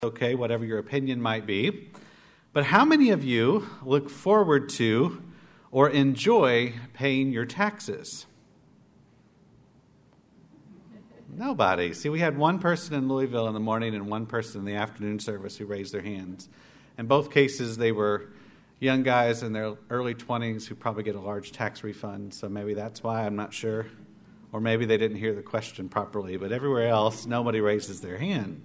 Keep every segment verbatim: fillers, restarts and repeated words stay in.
Okay, whatever your opinion might be. But how many of you look forward to or enjoy paying your taxes? Nobody. See, we had one person in Louisville in the morning and one person in the afternoon service who raised their hands. In both cases, they were young guys in their early twenties who probably get a large tax refund, so maybe that's why, I'm not sure. Or maybe they didn't hear the question properly, but everywhere else, nobody raises their hand.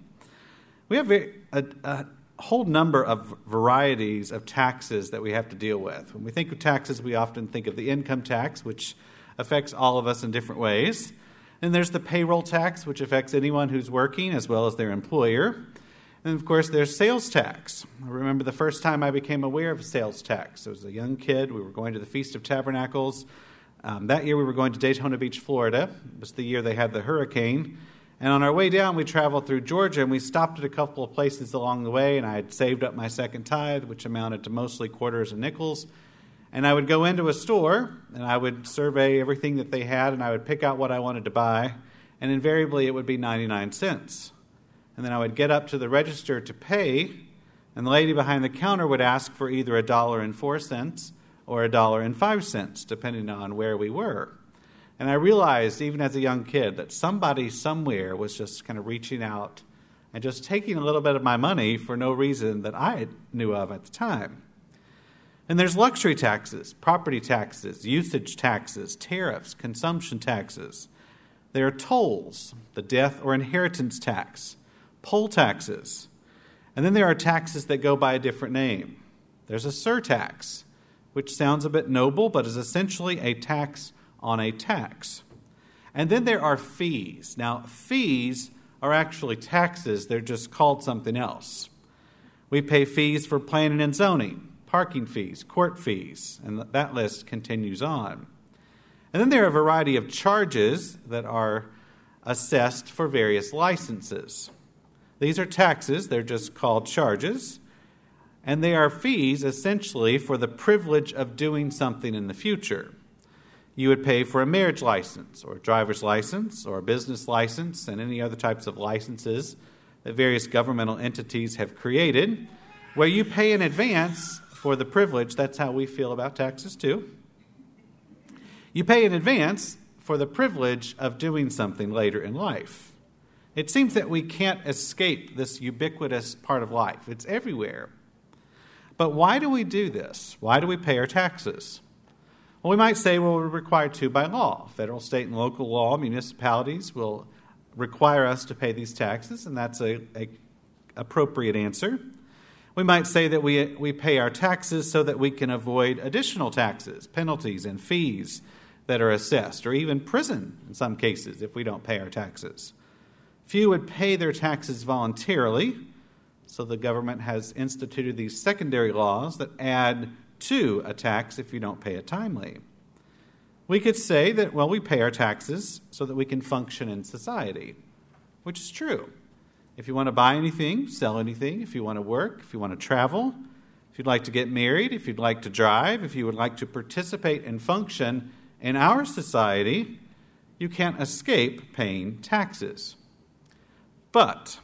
We have a, a, a whole number of varieties of taxes that we have to deal with. When we think of taxes, we often think of the income tax, which affects all of us in different ways. And there's the payroll tax, which affects anyone who's working as well as their employer. And, of course, there's sales tax. I remember the first time I became aware of sales tax. I was a young kid. We were going to the Feast of Tabernacles. Um, that year we were going to Daytona Beach, Florida. It was the year they had the hurricane. And on our way down, we traveled through Georgia, and we stopped at a couple of places along the way, and I had saved up my second tithe, which amounted to mostly quarters and nickels. And I would go into a store, and I would survey everything that they had, and I would pick out what I wanted to buy, and invariably it would be ninety-nine cents. And then I would get up to the register to pay, and the lady behind the counter would ask for either a dollar and four cents or a dollar and five cents, depending on where we were. And I realized, even as a young kid, that somebody somewhere was just kind of reaching out and just taking a little bit of my money for no reason that I knew of at the time. And there's luxury taxes, property taxes, usage taxes, tariffs, consumption taxes. There are tolls, the death or inheritance tax, poll taxes. And then there are taxes that go by a different name. There's a surtax, which sounds a bit noble, but is essentially a tax on a tax. And then there are fees. Now, fees are actually taxes. They're just called something else. We pay fees for planning and zoning, parking fees, court fees, and that list continues on. And then there are a variety of charges that are assessed for various licenses. These are taxes. They're just called charges. And they are fees essentially for the privilege of doing something in the future. You would pay for a marriage license or a driver's license or a business license and any other types of licenses that various governmental entities have created, where you pay in advance for the privilege. That's how we feel about taxes too. You pay in advance for the privilege of doing something later in life. It seems that we can't escape this ubiquitous part of life. It's everywhere. But why do we do this? Why do we pay our taxes? Well, we might say, well, we're required to by law. Federal, state, and local law, municipalities will require us to pay these taxes, and that's a, a appropriate answer. We might say that we, we pay our taxes so that we can avoid additional taxes, penalties, and fees that are assessed, or even prison in some cases if we don't pay our taxes. Few would pay their taxes voluntarily, so the government has instituted these secondary laws that add to a tax if you don't pay it timely. We could say that, well, we pay our taxes so that we can function in society, which is true. If you want to buy anything, sell anything, if you want to work, if you want to travel, if you'd like to get married, if you'd like to drive, if you would like to participate and function in our society, you can't escape paying taxes. But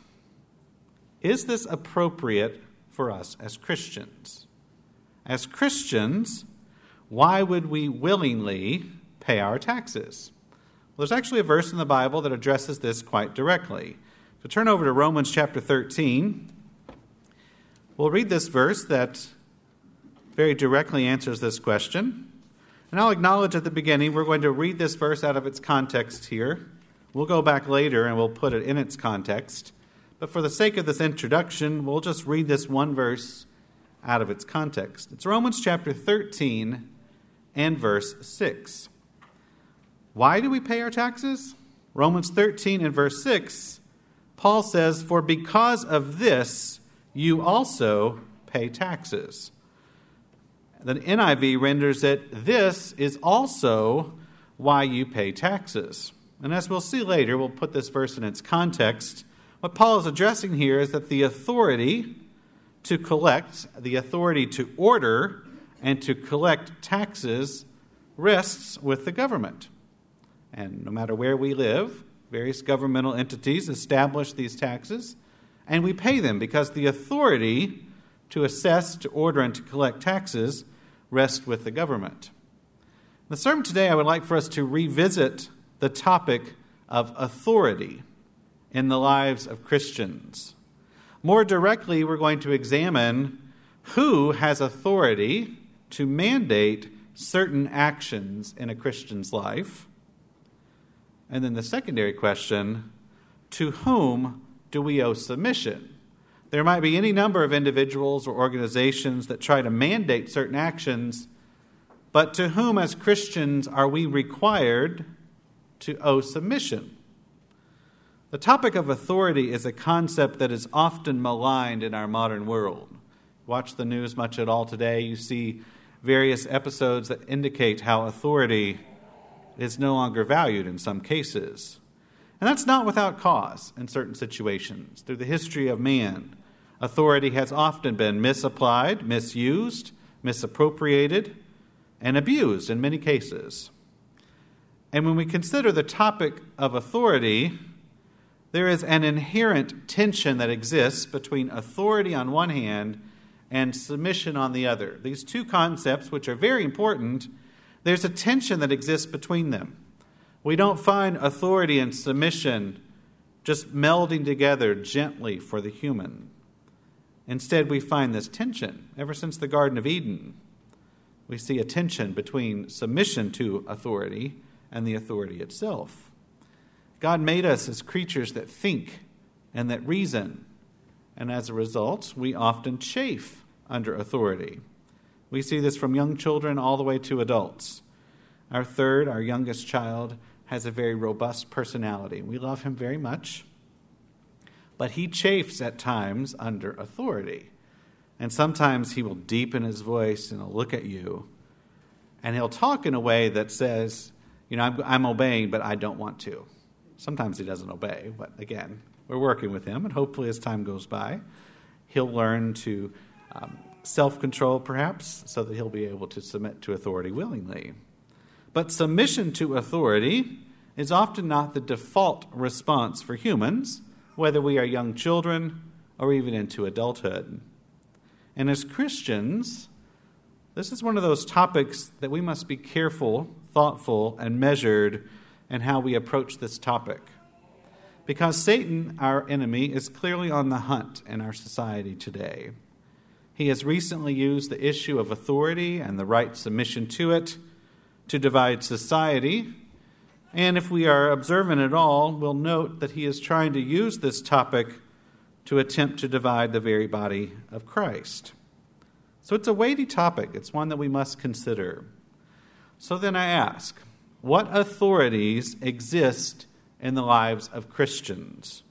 is this appropriate for us as Christians? As Christians, why would we willingly pay our taxes? Well, there's actually a verse in the Bible that addresses this quite directly. So turn over to Romans chapter thirteen. We'll read this verse that very directly answers this question. And I'll acknowledge at the beginning we're going to read this verse out of its context here. We'll go back later and we'll put it in its context. But for the sake of this introduction, we'll just read this one verse out of its context. It's Romans chapter thirteen and verse six. Why do we pay our taxes? Romans thirteen and verse six, Paul says, "For because of this, you also pay taxes." The N I V renders it, "This is also why you pay taxes." And as we'll see later, we'll put this verse in its context. What Paul is addressing here is that the authority to collect, the authority to order and to collect taxes rests with the government. And no matter where we live, various governmental entities establish these taxes, and we pay them because the authority to assess, to order, and to collect taxes rests with the government. In the sermon today, I would like for us to revisit the topic of authority in the lives of Christians. More directly, we're going to examine who has authority to mandate certain actions in a Christian's life. And then the secondary question, to whom do we owe submission? There might be any number of individuals or organizations that try to mandate certain actions, but to whom as Christians are we required to owe submission? The topic of authority is a concept that is often maligned in our modern world. Watch the news much at all today. You see various episodes that indicate how authority is no longer valued in some cases. And that's not without cause in certain situations. Through the history of man, authority has often been misapplied, misused, misappropriated, and abused in many cases. And when we consider the topic of authority, there is an inherent tension that exists between authority on one hand and submission on the other. These two concepts, which are very important, there's a tension that exists between them. We don't find authority and submission just melding together gently for the human. Instead, we find this tension. Ever since the Garden of Eden, we see a tension between submission to authority and the authority itself. God made us as creatures that think and that reason, and as a result, we often chafe under authority. We see this from young children all the way to adults. Our third, our youngest child, has a very robust personality. We love him very much, but he chafes at times under authority. And sometimes he will deepen his voice and he'll look at you, and he'll talk in a way that says, you know, I'm, I'm obeying, but I don't want to. Sometimes he doesn't obey, but again, we're working with him, and hopefully as time goes by, he'll learn to um, self-control perhaps, so that he'll be able to submit to authority willingly. But submission to authority is often not the default response for humans, whether we are young children or even into adulthood. And as Christians, this is one of those topics that we must be careful, thoughtful, and measured in how we approach this topic. Because Satan, our enemy, is clearly on the hunt in our society today. He has recently used the issue of authority and the right submission to it to divide society. And if we are observant at all, we'll note that he is trying to use this topic to attempt to divide the very body of Christ. So it's a weighty topic. It's one that we must consider. So then I ask, what authorities exist in the lives of Christians?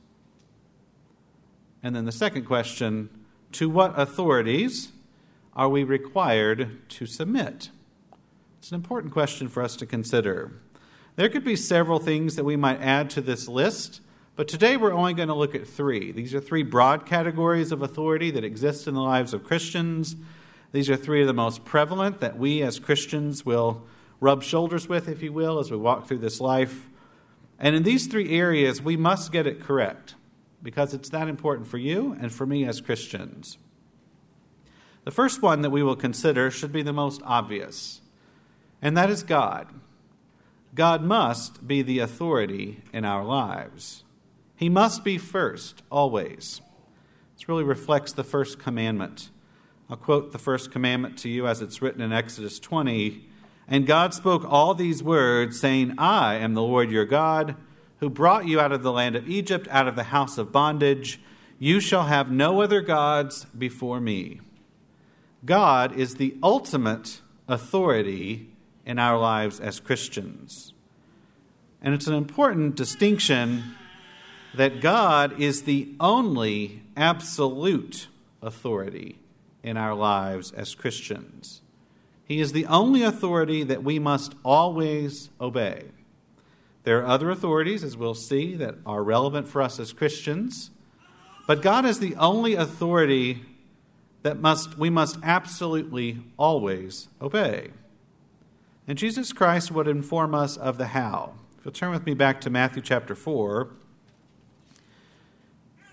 And then the second question, to what authorities are we required to submit? It's an important question for us to consider. There could be several things that we might add to this list, but today we're only going to look at three. These are three broad categories of authority that exist in the lives of Christians. These are three of the most prevalent that we as Christians will rub shoulders with, if you will, as we walk through this life. And in these three areas, we must get it correct because it's that important for you and for me as Christians. The first one that we will consider should be the most obvious, and that is God. God must be the authority in our lives. He must be first, always. This really reflects the first commandment. I'll quote the first commandment to you as it's written in Exodus twenty. And God spoke all these words, saying, I am the Lord your God, who brought you out of the land of Egypt, out of the house of bondage. You shall have no other gods before me. God is the ultimate authority in our lives as Christians. And it's an important distinction that God is the only absolute authority in our lives as Christians. He is the only authority that we must always obey. There are other authorities, as we'll see, that are relevant for us as Christians, but God is the only authority that must we must absolutely always obey. And Jesus Christ would inform us of the how. If you'll turn with me back to Matthew chapter four,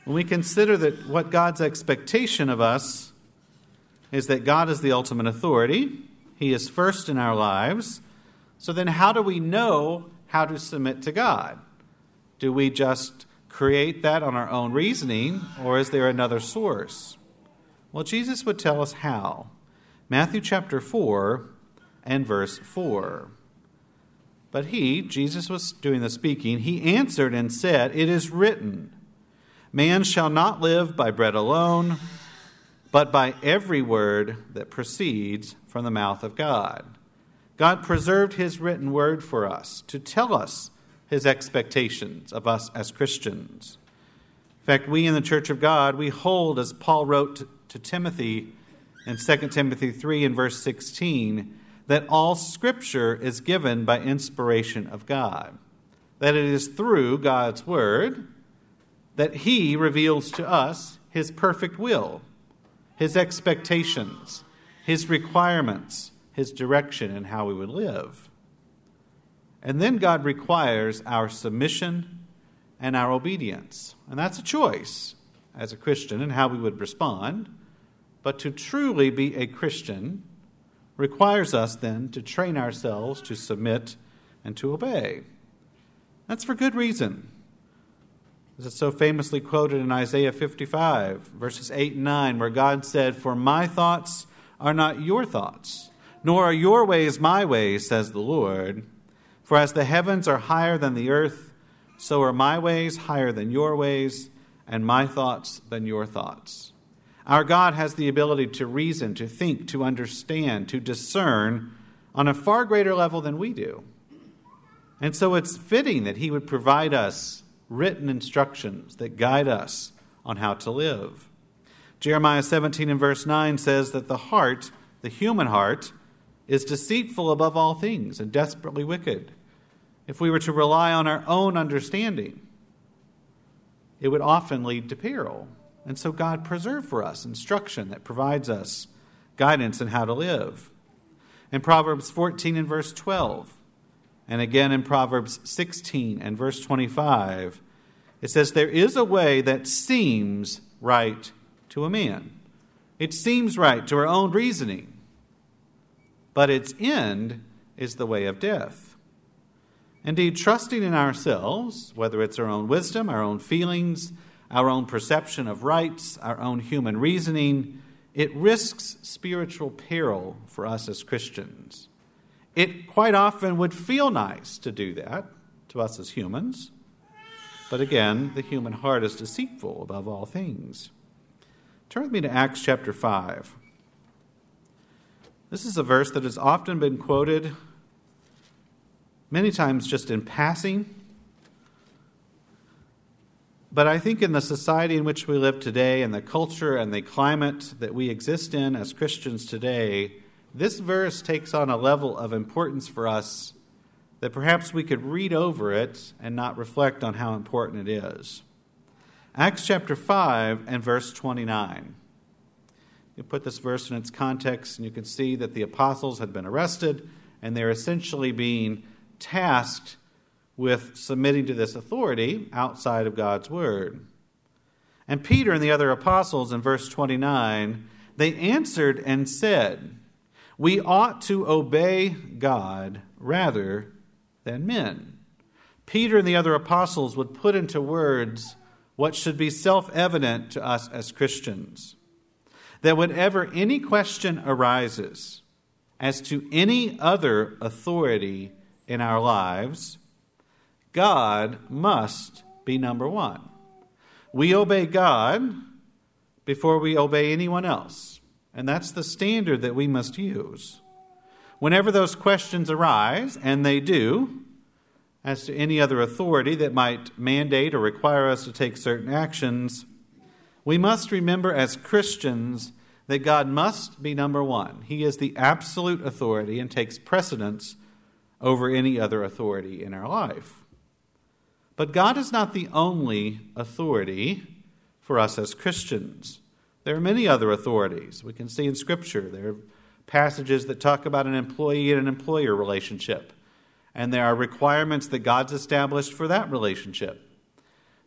When we consider that what God's expectation of us is that God is the ultimate authority, He is first in our lives, so then how do we know how to submit to God? Do we just create that on our own reasoning, or is there another source? Well, Jesus would tell us how. Matthew chapter four and verse four. But he, Jesus was doing the speaking, he answered and said, "It is written, man shall not live by bread alone, but by every word that proceeds from the mouth of God." God preserved His written word for us to tell us His expectations of us as Christians. In fact, we in the Church of God, we hold, as Paul wrote to, to Timothy in Second Timothy three and verse sixteen, that all Scripture is given by inspiration of God. That it is through God's word that He reveals to us His perfect will, His expectations, His requirements, His direction in how we would live. And then God requires our submission and our obedience. And that's a choice as a Christian in how we would respond. But to truly be a Christian requires us then to train ourselves to submit and to obey. That's for good reason. As it's so famously quoted in Isaiah fifty-five, verses eight and nine, where God said, "For my thoughts are not your thoughts, nor are your ways my ways, says the Lord. For as the heavens are higher than the earth, so are my ways higher than your ways, and my thoughts than your thoughts." Our God has the ability to reason, to think, to understand, to discern on a far greater level than we do. And so it's fitting that He would provide us written instructions that guide us on how to live. Jeremiah seventeen and verse nine says that the heart, the human heart, is deceitful above all things and desperately wicked. If we were to rely on our own understanding, it would often lead to peril. And so God preserved for us instruction that provides us guidance in how to live. In Proverbs fourteen and verse twelve, and again in Proverbs sixteen and verse twenty-five, it says, "There is a way that seems right to a man." It seems right to our own reasoning, but its end is the way of death. Indeed, trusting in ourselves, whether it's our own wisdom, our own feelings, our own perception of rights, our own human reasoning, it risks spiritual peril for us as Christians. It quite often would feel nice to do that to us as humans. But again, the human heart is deceitful above all things. Turn with me to Acts chapter five. This is a verse that has often been quoted, many times just in passing. But I think in the society in which we live today, and the culture and the climate that we exist in as Christians today, this verse takes on a level of importance for us that perhaps we could read over it and not reflect on how important it is. Acts chapter five and verse twenty-nine. You put this verse in its context and you can see that the apostles had been arrested and they're essentially being tasked with submitting to this authority outside of God's word. And Peter and the other apostles in verse twenty-nine, they answered and said, "We ought to obey God rather than men." Peter and the other apostles would put into words what should be self-evident to us as Christians. That whenever any question arises as to any other authority in our lives, God must be number one. We obey God before we obey anyone else. And that's the standard that we must use. Whenever those questions arise, and they do, as to any other authority that might mandate or require us to take certain actions, we must remember as Christians that God must be number one. He is the absolute authority and takes precedence over any other authority in our life. But God is not the only authority for us as Christians. There are many other authorities. We can see in Scripture, there are passages that talk about an employee and an employer relationship. And there are requirements that God's established for that relationship.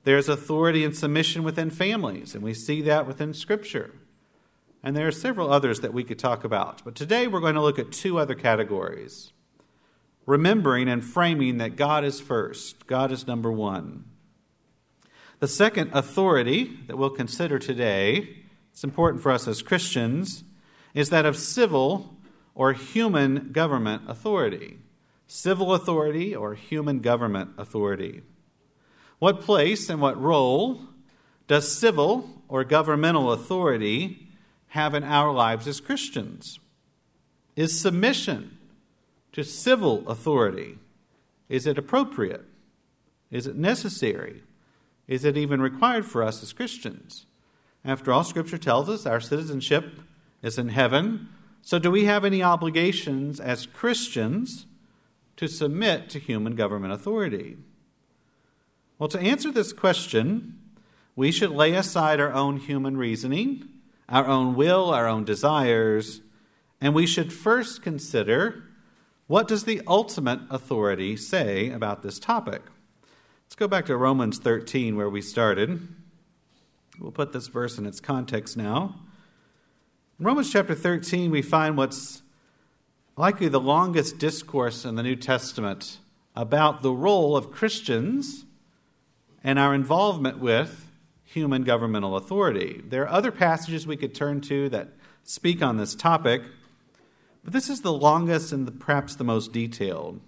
There's authority and submission within families, and we see that within Scripture. And there are several others that we could talk about. But today we're going to look at two other categories. Remembering and framing that God is first. God is number one. The second authority that we'll consider today, it's important for us as Christians, is that of civil or human government authority. Civil authority or human government authority. What place and what role does civil or governmental authority have in our lives as Christians? Is submission to civil authority, is it appropriate? Is it necessary? Is it even required for us as Christians? After all, Scripture tells us our citizenship is in heaven. So do we have any obligations as Christians to submit to human government authority? Well, to answer this question, we should lay aside our own human reasoning, our own will, our own desires, and we should first consider, what does the ultimate authority say about this topic? Let's go back to Romans thirteen, where we started. We'll put this verse in its context now. In Romans chapter thirteen, we find what's likely the longest discourse in the New Testament about the role of Christians and our involvement with human governmental authority. There are other passages we could turn to that speak on this topic, but this is the longest and the, perhaps the most detailed.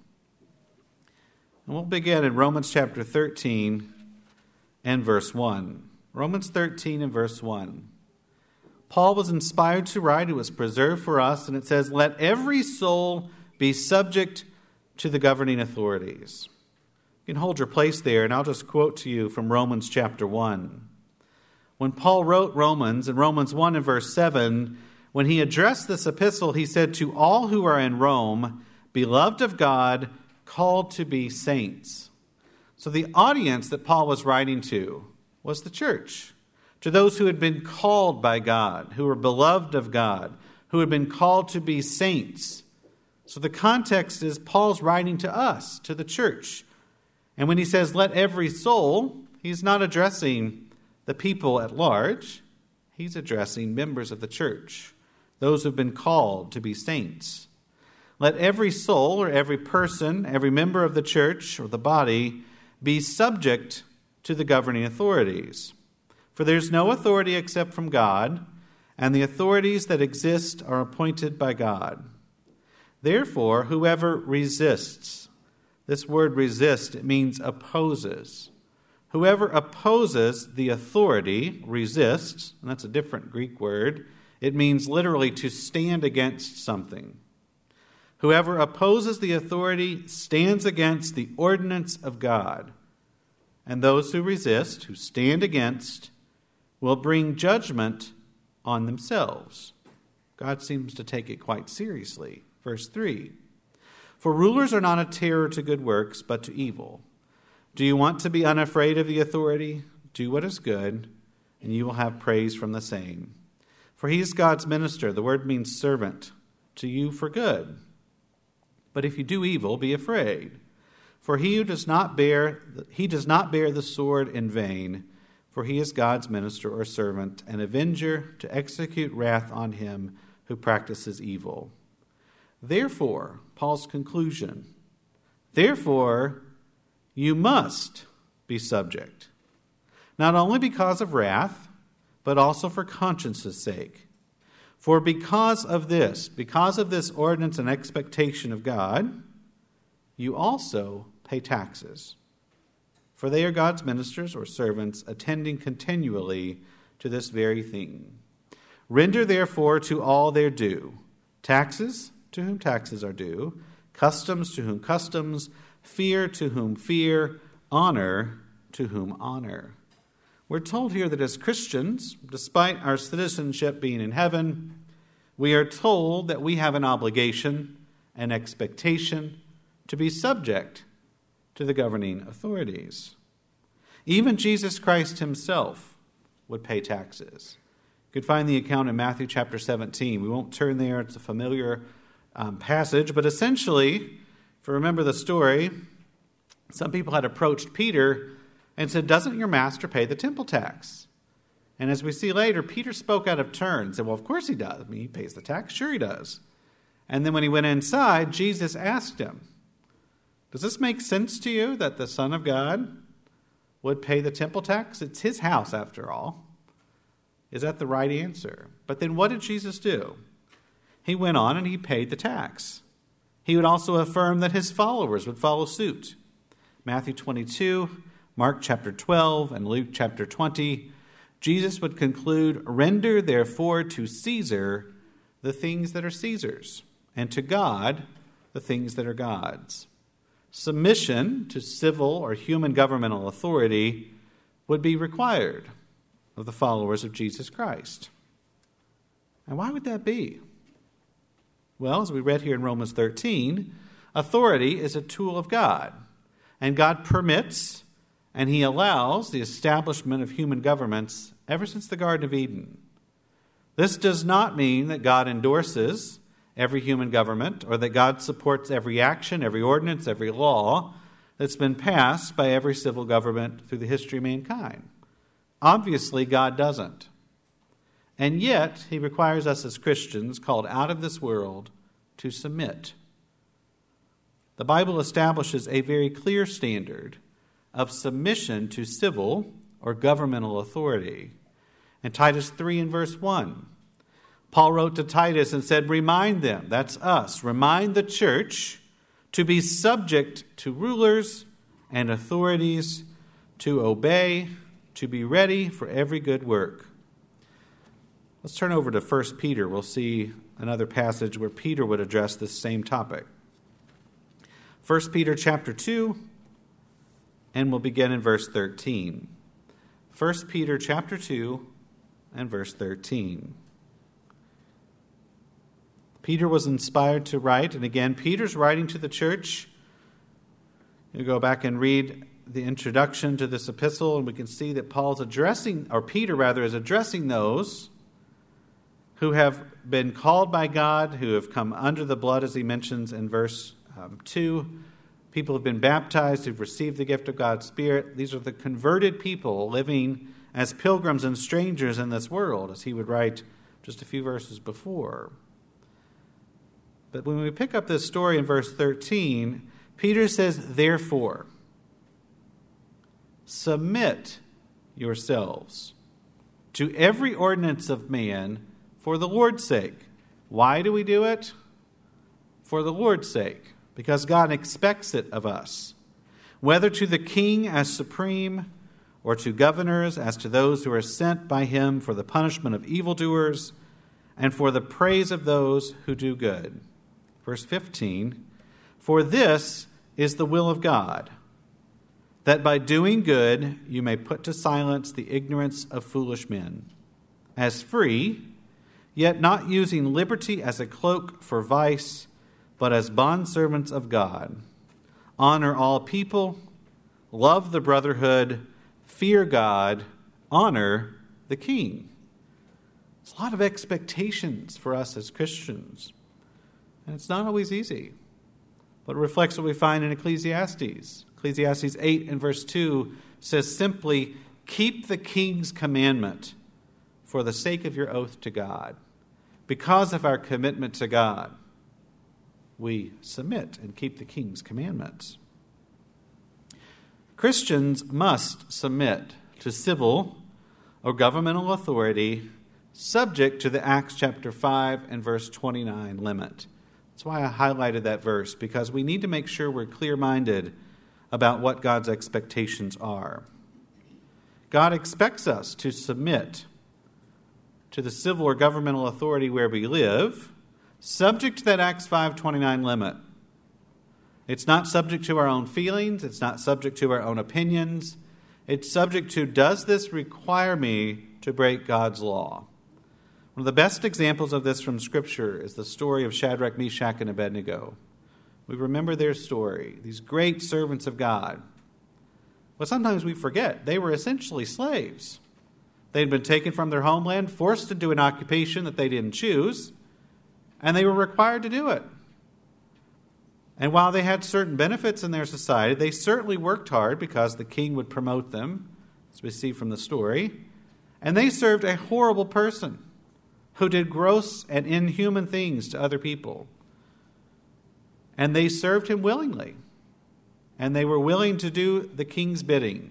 And we'll begin in Romans chapter thirteen and verse one. Romans thirteen and verse one. Paul was inspired to write, it was preserved for us, and it says, "Let every soul be subject to the governing authorities." You can hold your place there, and I'll just quote to you from Romans chapter one. When Paul wrote Romans, in Romans one and verse seven, when he addressed this epistle, he said, "To all who are in Rome, beloved of God, called to be saints." So the audience that Paul was writing to was the church, to those who had been called by God, who were beloved of God, who had been called to be saints. So the context is Paul's writing to us, to the church. And when he says, "let every soul," he's not addressing the people at large. He's addressing members of the church, those who have been called to be saints. Let every soul or every person, every member of the church or the body be subject to the governing authorities. For there's no authority except from God, and the authorities that exist are appointed by God. Therefore, whoever resists, this word resist, it means opposes. Whoever opposes the authority, resists, and that's a different Greek word. It means literally to stand against something. Whoever opposes the authority stands against the ordinance of God. And those who resist, who stand against, will bring judgment on themselves. God seems to take it quite seriously. Verse three, "For rulers are not a terror to good works, but to evil. Do you want to be unafraid of the authority? Do what is good, and you will have praise from the same. For he is God's minister," the word means servant, "to you for good. But if you do evil, be afraid. For he who does not bear he does not bear the sword in vain, for he is God's minister or servant, an avenger to execute wrath on him who practices evil. Therefore," Paul's conclusion, "therefore you must be subject, not only because of wrath, but also for conscience's sake. For because of this, because of this ordinance and expectation of God, you also pay taxes. For they are God's ministers or servants, attending continually to this very thing. Render therefore to all their due, taxes to whom taxes are due, customs to whom customs, fear to whom fear, honor to whom honor." We're told here that as Christians, despite our citizenship being in heaven, we are told that we have an obligation, an expectation to be subject to the governing authorities. Even Jesus Christ himself would pay taxes. You could find the account in Matthew chapter seventeen. We won't turn there. It's a familiar um, passage. But essentially, if you remember the story, some people had approached Peter and said, "Doesn't your master pay the temple tax?" And as we see later, Peter spoke out of turn and said, "Well, of course he does. I mean, he pays the tax. Sure he does." And then when he went inside, Jesus asked him, "Does this make sense to you that the Son of God would pay the temple tax? It's his house, after all." Is that the right answer? But then what did Jesus do? He went on and he paid the tax. He would also affirm that his followers would follow suit. Matthew twenty-two, Mark chapter twelve, and Luke chapter twenty, Jesus would conclude, "Render therefore to Caesar the things that are Caesar's, and to God the things that are God's." Submission to civil or human governmental authority would be required of the followers of Jesus Christ. And why would that be? Well, as we read here in Romans thirteen, authority is a tool of God, and God permits and he allows the establishment of human governments ever since the Garden of Eden. This does not mean that God endorses every human government or that God supports every action, every ordinance, every law that's been passed by every civil government through the history of mankind. Obviously, God doesn't. And yet, he requires us as Christians called out of this world to submit. The Bible establishes a very clear standard of submission to civil or governmental authority. In Titus three and verse one, Paul wrote to Titus and said, "Remind them," that's us, "remind the church to be subject to rulers and authorities, to obey, to be ready for every good work." Let's turn over to First Peter. We'll see another passage where Peter would address this same topic. First Peter chapter two, and we'll begin in verse thirteen. First Peter chapter two and verse thirteen. Peter was inspired to write, and again, Peter's writing to the church. You go back and read the introduction to this epistle, and we can see that Paul's addressing, or Peter rather, is addressing those who have been called by God, who have come under the blood, as he mentions in verse um, two. People have been baptized, who've received the gift of God's Spirit. These are the converted people living as pilgrims and strangers in this world, as he would write just a few verses before. But when we pick up this story in verse thirteen, Peter says, "Therefore, submit yourselves to every ordinance of man for the Lord's sake." Why do we do it? For the Lord's sake, because God expects it of us. Whether to the king as supreme, or to governors as to those who are sent by him for the punishment of evildoers, and for the praise of those who do good. Verse fifteen, "For this is the will of God, that by doing good you may put to silence the ignorance of foolish men. As free, yet not using liberty as a cloak for vice, but as bondservants of God. Honor all people, love the brotherhood, fear God, honor the king." There's a lot of expectations for us as Christians, and it's not always easy. But it reflects what we find in Ecclesiastes. Ecclesiastes eight and verse two says simply, "Keep the king's commandment for the sake of your oath to God." Because of our commitment to God, we submit and keep the king's commandments. Christians must submit to civil or governmental authority subject to the Acts chapter five and verse twenty-nine limit. That's why I highlighted that verse, because we need to make sure we're clear-minded about what God's expectations are. God expects us to submit to the civil or governmental authority where we live, subject to that Acts five twenty-nine limit. It's not subject to our own feelings. It's not subject to our own opinions. It's subject to, does this require me to break God's law? One of the best examples of this from Scripture is the story of Shadrach, Meshach, and Abednego. We remember their story, these great servants of God. But sometimes we forget they were essentially slaves. They had been taken from their homeland, forced to do an occupation that they didn't choose, and they were required to do it. And while they had certain benefits in their society, they certainly worked hard because the king would promote them, as we see from the story. And they served a horrible person who did gross and inhuman things to other people. And they served him willingly. And they were willing to do the king's bidding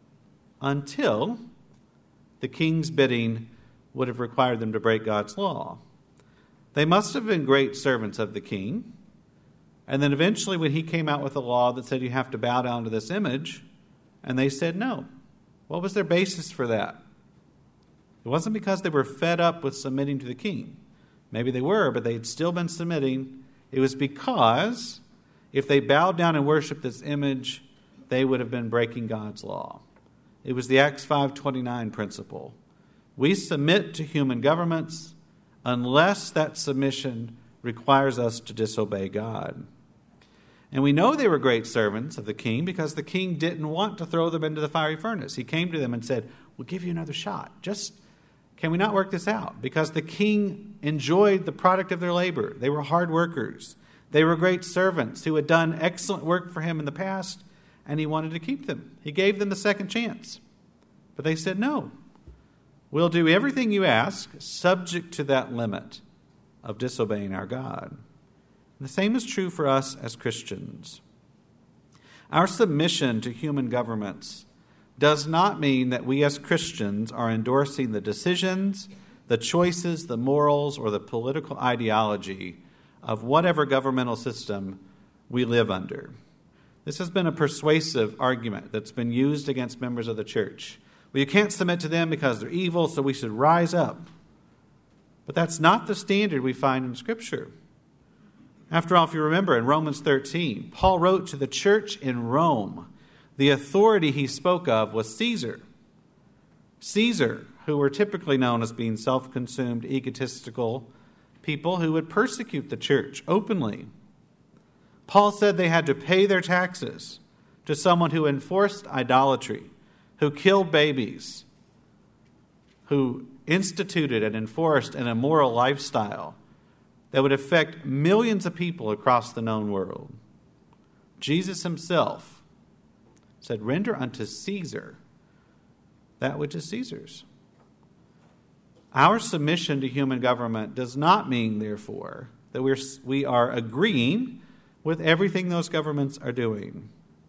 until the king's bidding would have required them to break God's law. They must have been great servants of the king. And then eventually when he came out with a law that said you have to bow down to this image, and they said no. What was their basis for that? It wasn't because they were fed up with submitting to the king. Maybe they were, but they had still been submitting. It was because if they bowed down and worshiped this image, they would have been breaking God's law. It was the Acts five twenty-nine principle. We submit to human governments unless that submission requires us to disobey God. And we know they were great servants of the king because the king didn't want to throw them into the fiery furnace. He came to them and said, we'll give you another shot. Just, can we not work this out? Because the king enjoyed the product of their labor. They were hard workers. They were great servants who had done excellent work for him in the past, and he wanted to keep them. He gave them the second chance. But they said, no, we'll do everything you ask, subject to that limit of disobeying our God. And the same is true for us as Christians. Our submission to human governments does not mean that we as Christians are endorsing the decisions, the choices, the morals, or the political ideology of whatever governmental system we live under. This has been a persuasive argument that's been used against members of the church. Well, you can't submit to them because they're evil, so we should rise up. But that's not the standard we find in Scripture. After all, if you remember, in Romans thirteen, Paul wrote to the church in Rome. The authority he spoke of was Caesar. Caesar, who were typically known as being self-consumed, egotistical people who would persecute the church openly. Paul said they had to pay their taxes to someone who enforced idolatry, who killed babies, who instituted and enforced an immoral lifestyle that would affect millions of people across the known world. Jesus himself said, render unto Caesar that which is Caesar's. Our submission to human government does not mean, therefore, that we're, we are agreeing with everything those governments are doing.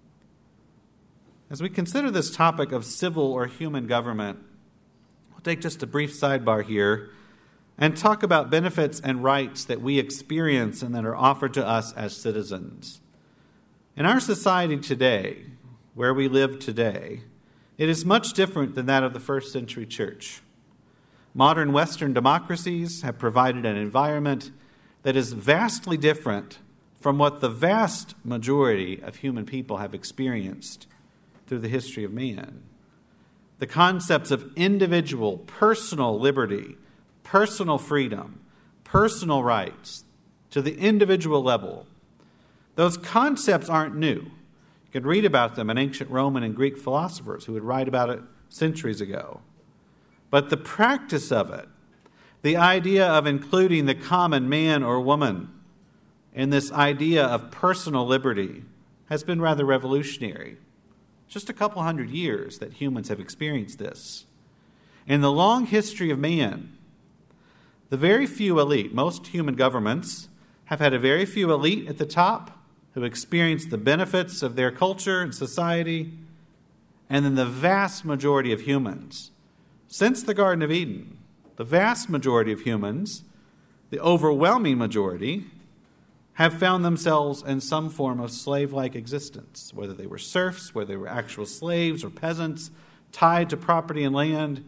As we consider this topic of civil or human government, we'll take just a brief sidebar here and talk about benefits and rights that we experience and that are offered to us as citizens. In our society today, where we live today, it is much different than that of the first century church. Modern Western democracies have provided an environment that is vastly different from what the vast majority of human people have experienced through the history of man. The concepts of individual, personal liberty, personal freedom, personal rights, to the individual level, those concepts aren't new. You can read about them in ancient Roman and Greek philosophers who would write about it centuries ago. But the practice of it, the idea of including the common man or woman in this idea of personal liberty, has been rather revolutionary. Just a couple hundred years that humans have experienced this. In the long history of man, the very few elite, most human governments have had a very few elite at the top who experienced the benefits of their culture and society, and then the vast majority of humans. Since the Garden of Eden, the vast majority of humans, the overwhelming majority, have found themselves in some form of slave-like existence, whether they were serfs, whether they were actual slaves or peasants, tied to property and land.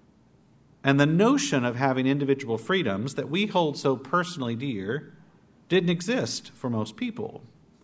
And the notion of having individual freedoms that we hold so personally dear didn't exist for most people.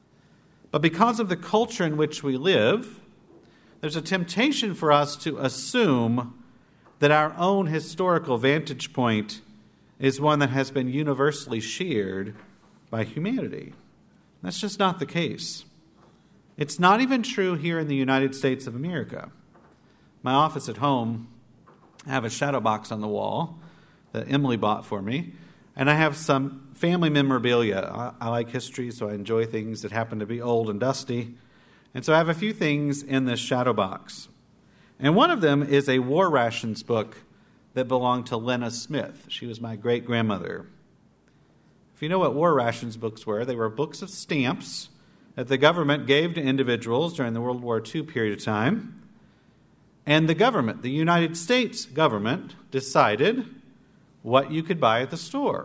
But because of the culture in which we live, there's a temptation for us to assume that our own historical vantage point is one that has been universally shared by humanity. That's just not the case. It's not even true here in the United States of America. My office at home, I have a shadow box on the wall that Emily bought for me And I have some family memorabilia. I, I like history, so I enjoy things that happen to be old and dusty. And so I have a few things in this shadow box. And one of them is a war rations book that belonged to Lena Smith. She was my great-grandmother. If you know what war rations books were, they were books of stamps that the government gave to individuals during the World War Two period of time. And the government, the United States government, decided what you could buy at the store.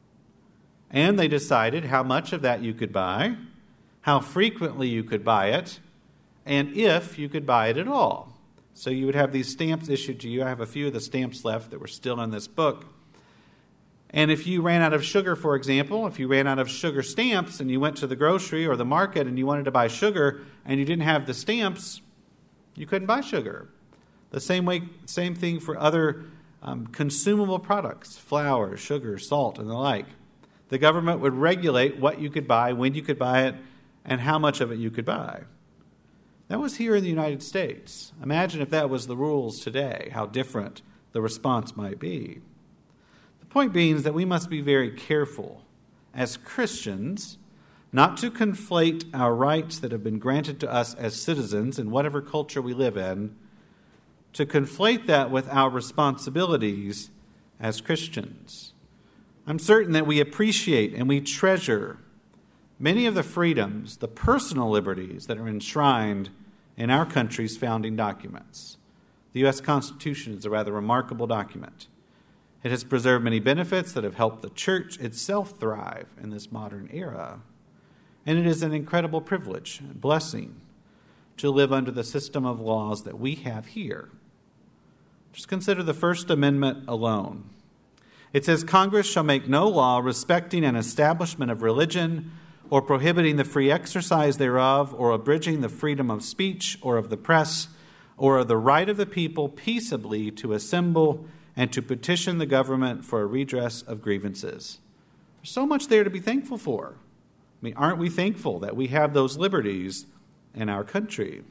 And they decided how much of that you could buy, how frequently you could buy it, and if you could buy it at all. So you would have these stamps issued to you. I have a few of the stamps left that were still in this book. And if you ran out of sugar, for example, if you ran out of sugar stamps and you went to the grocery or the market and you wanted to buy sugar and you didn't have the stamps, you couldn't buy sugar. The same way, same thing for other um, consumable products, flour, sugar, salt, and the like. The government would regulate what you could buy, when you could buy it, and how much of it you could buy. That was here in the United States. Imagine if that was the rules today, how different the response might be. The point being is that we must be very careful as Christians not to conflate our rights that have been granted to us as citizens in whatever culture we live in, to conflate that with our responsibilities as Christians. I'm certain that we appreciate and we treasure many of the freedoms, the personal liberties that are enshrined in our country's founding documents. The U S Constitution is a rather remarkable document. It has preserved many benefits that have helped the church itself thrive in this modern era. And it is an incredible privilege and blessing to live under the system of laws that we have here. Just consider the First Amendment alone. It says, Congress shall make no law respecting an establishment of religion or prohibiting the free exercise thereof or abridging the freedom of speech or of the press or of the right of the people peaceably to assemble and to petition the government for a redress of grievances. There's so much there to be thankful for. I mean, aren't we thankful that we have those liberties in our country?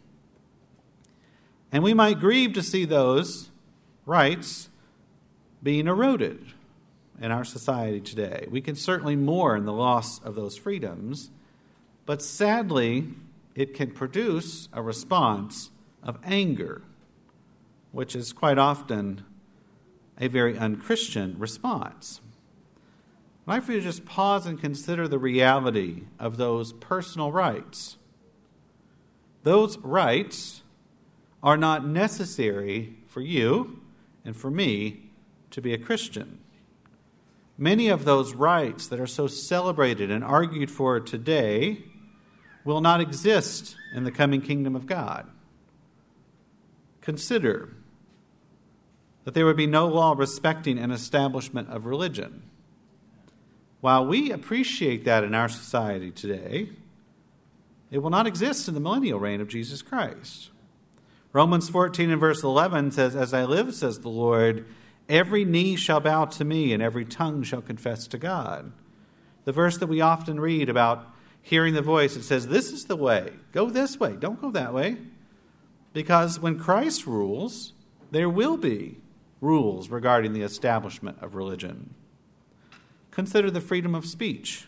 And we might grieve to see those rights being eroded in our society today. We can certainly mourn the loss of those freedoms, but sadly, it can produce a response of anger, which is quite often a very unchristian response. I'd like for you to just pause and consider the reality of those personal rights. Those rights are not necessary for you and for me to be a Christian. Many of those rights that are so celebrated and argued for today will not exist in the coming kingdom of God. Consider that there would be no law respecting an establishment of religion. While we appreciate that in our society today, it will not exist in the millennial reign of Jesus Christ. Romans fourteen and verse eleven says, As I live, says the Lord, every knee shall bow to me and every tongue shall confess to God. The verse that we often read about hearing the voice, it says, this is the way. Go this way. Don't go that way. Because when Christ rules, there will be rules regarding the establishment of religion. Consider the freedom of speech.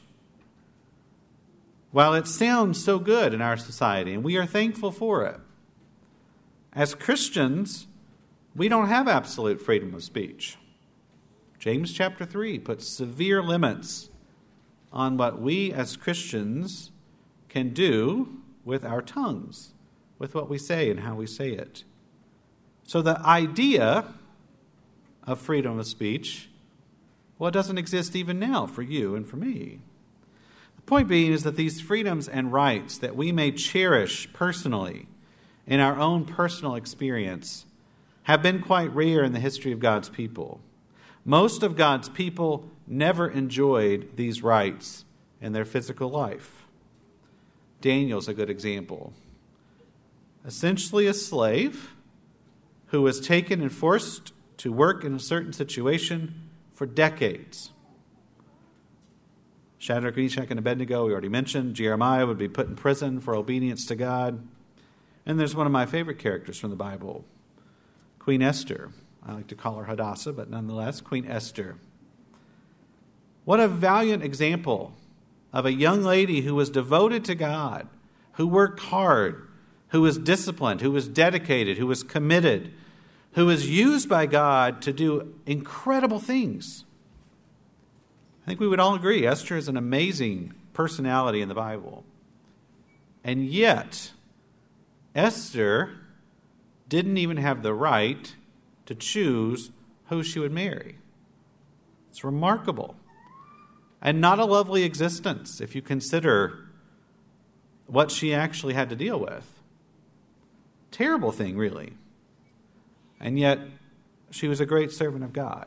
While it sounds so good in our society, and we are thankful for it, as Christians, we don't have absolute freedom of speech. James chapter three puts severe limits on what we as Christians can do with our tongues, with what we say and how we say it. So the idea of freedom of speech, well, it doesn't exist even now for you and for me. The point being is that these freedoms and rights that we may cherish personally in our own personal experience have been quite rare in the history of God's people. Most of God's people never enjoyed these rights in their physical life. Daniel's a good example. Essentially a slave who was taken and forced to work in a certain situation for decades. Shadrach, Meshach, and Abednego, we already mentioned. Jeremiah would be put in prison for obedience to God. And there's one of my favorite characters from the Bible, Queen Esther. I like to call her Hadassah, but nonetheless, Queen Esther. What a valiant example of a young lady who was devoted to God, who worked hard, who was disciplined, who was dedicated, who was committed, who was used by God to do incredible things. I think we would all agree Esther is an amazing personality in the Bible. And yet, Esther didn't even have the right to choose who she would marry. It's remarkable. And not a lovely existence if you consider what she actually had to deal with. Terrible thing, really. And yet, she was a great servant of God.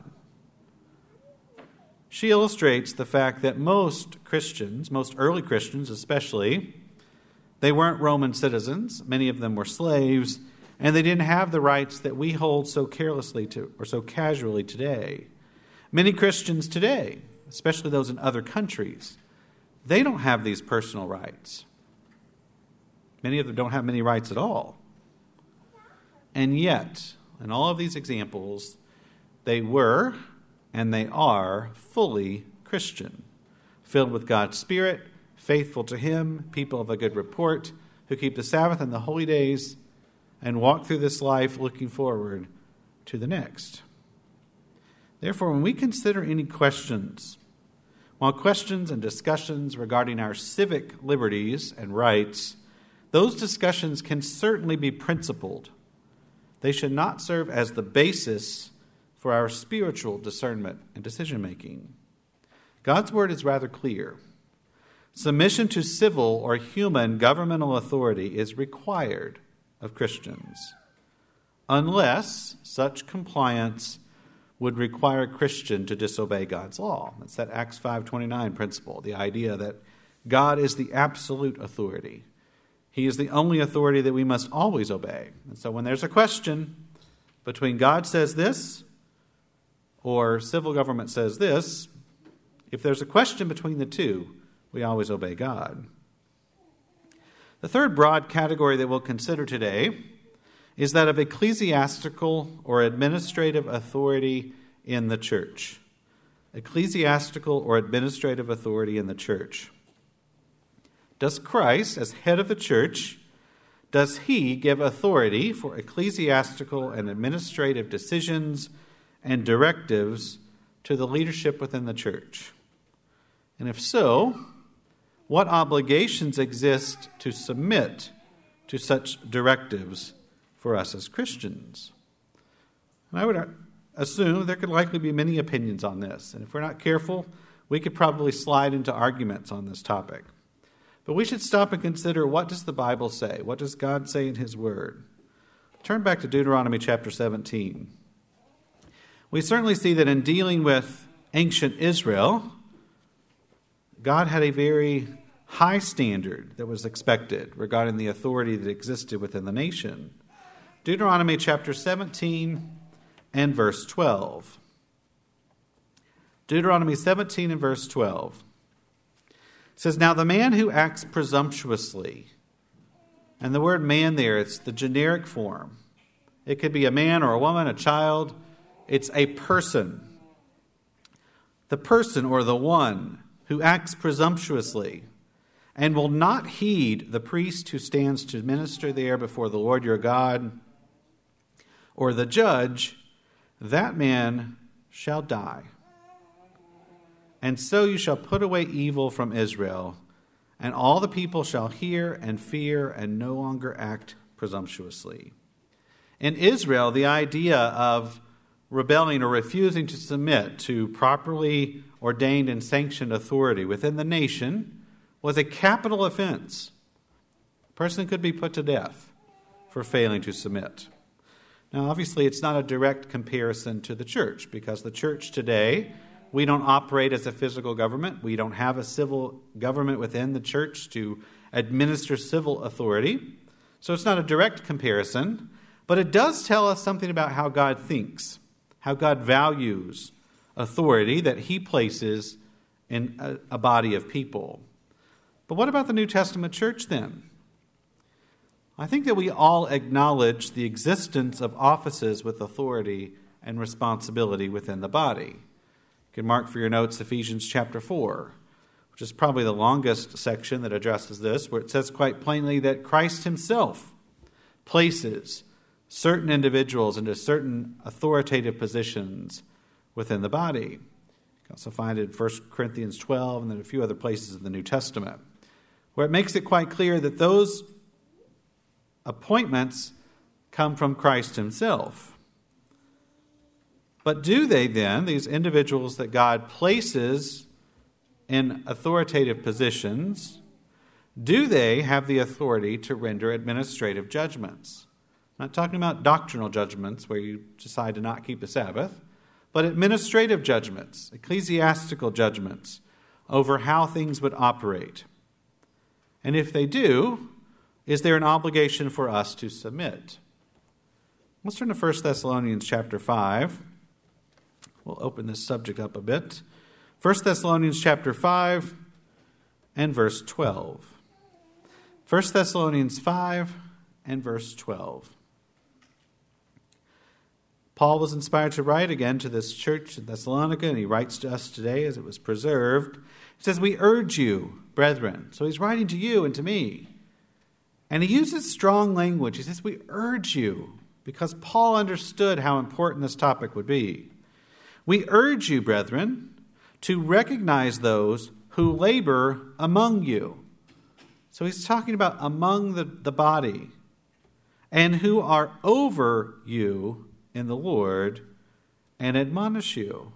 She illustrates the fact that most Christians, most early Christians especially, they weren't Roman citizens. Many of them were slaves, and they didn't have the rights that we hold so carelessly to, or so casually today. Many Christians today, especially those in other countries, they don't have these personal rights. Many of them don't have many rights at all. And yet, in all of these examples, they were and they are fully Christian, filled with God's Spirit, faithful to Him, people of a good report, who keep the Sabbath and the holy days and walk through this life looking forward to the next. Therefore, when we consider any questions, while questions and discussions regarding our civic liberties and rights, those discussions can certainly be principled. They should not serve as the basis for our spiritual discernment and decision-making. God's word is rather clear. Submission to civil or human governmental authority is required of Christians, unless such compliance would require a Christian to disobey God's law. That's that Acts five twenty-nine principle, the idea that God is the absolute authority. He is the only authority that we must always obey. And so when there's a question between God says this or civil government says this, if there's a question between the two, we always obey God. The third broad category that we'll consider today is that of ecclesiastical or administrative authority in the church. Ecclesiastical or administrative authority in the church. Does Christ, as head of the church, does he give authority for ecclesiastical and administrative decisions and directives to the leadership within the church? And if so, what obligations exist to submit to such directives for us as Christians? And I would assume there could likely be many opinions on this. And if we're not careful, we could probably slide into arguments on this topic. But we should stop and consider, what does the Bible say? What does God say in His Word? Turn back to Deuteronomy chapter seventeen. We certainly see that in dealing with ancient Israel, God had a very high standard that was expected regarding the authority that existed within the nation. Deuteronomy chapter seventeen and verse twelve. Deuteronomy seventeen and verse twelve. It says, "Now the man who acts presumptuously," and the word man there, it's the generic form. It could be a man or a woman, a child. It's a person. The person or the one who acts presumptuously and will not heed the priest who stands to minister there before the Lord your God, or the judge, that man shall die. And so you shall put away evil from Israel, and all the people shall hear and fear and no longer act presumptuously. In Israel, the idea of rebelling or refusing to submit to properly ordained and sanctioned authority within the nation was a capital offense. A person could be put to death for failing to submit. Now, obviously, it's not a direct comparison to the church, because the church today, we don't operate as a physical government. We don't have a civil government within the church to administer civil authority. So it's not a direct comparison, but it does tell us something about how God thinks, how God values authority that He places in a, a body of people. But what about the New Testament church then? I think that we all acknowledge the existence of offices with authority and responsibility within the body. You can mark for your notes Ephesians chapter four, which is probably the longest section that addresses this, where it says quite plainly that Christ himself places certain individuals into certain authoritative positions within the body. You can also find it in First Corinthians twelve and then a few other places in the New Testament, where it makes it quite clear that those appointments come from Christ himself. But do they then, these individuals that God places in authoritative positions, do they have the authority to render administrative judgments? I'm not talking about doctrinal judgments where you decide to not keep the Sabbath, but administrative judgments, ecclesiastical judgments over how things would operate. And if they do, is there an obligation for us to submit? Let's turn to First Thessalonians chapter five. We'll open this subject up a bit. First Thessalonians chapter five and verse twelve. First Thessalonians five and verse twelve. Paul was inspired to write again to this church in Thessalonica, and he writes to us today as it was preserved. He says, "We urge you, brethren." So he's writing to you and to me. And he uses strong language. He says, "We urge you," because Paul understood how important this topic would be. "We urge you, brethren, to recognize those who labor among you." So he's talking about among the, the body, "and who are over you in the Lord, and admonish you."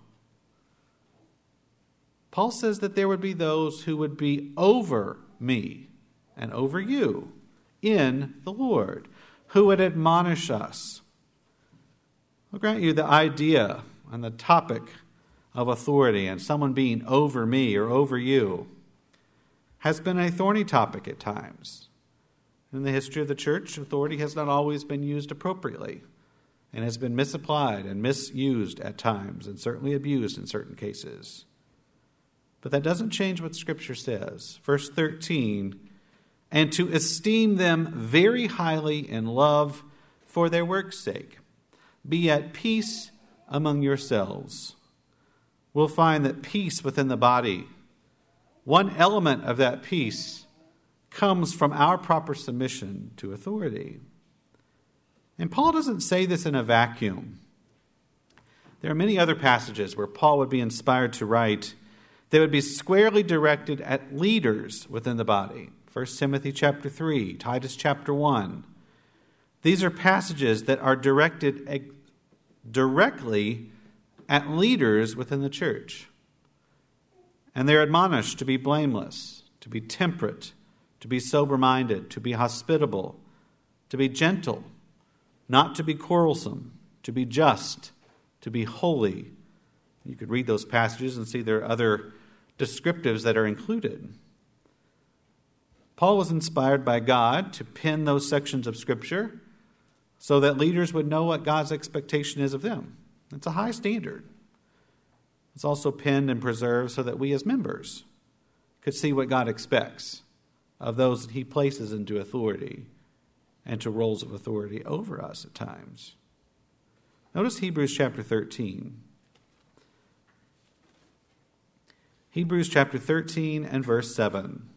Paul says that there would be those who would be over me and over you in the Lord, who would admonish us. I'll grant you the idea on the topic of authority and someone being over me or over you has been a thorny topic at times. In the history of the church, authority has not always been used appropriately and has been misapplied and misused at times and certainly abused in certain cases. But that doesn't change what Scripture says. Verse thirteen, "And to esteem them very highly in love for their work's sake. Be at peace among yourselves." We'll find that peace within the body, one element of that peace comes from our proper submission to authority. And Paul doesn't say this in a vacuum. There are many other passages where Paul would be inspired to write that would be squarely directed at leaders within the body. First Timothy chapter three, Titus chapter one. These are passages that are directed directly at leaders within the church. And they're admonished to be blameless, to be temperate, to be sober-minded, to be hospitable, to be gentle, not to be quarrelsome, to be just, to be holy. You could read those passages and see there are other descriptives that are included. Paul was inspired by God to pen those sections of Scripture so that leaders would know what God's expectation is of them. It's a high standard. It's also penned and preserved so that we as members could see what God expects of those that he places into authority and to roles of authority over us at times. Notice Hebrews chapter thirteen. Hebrews chapter thirteen and verse seven.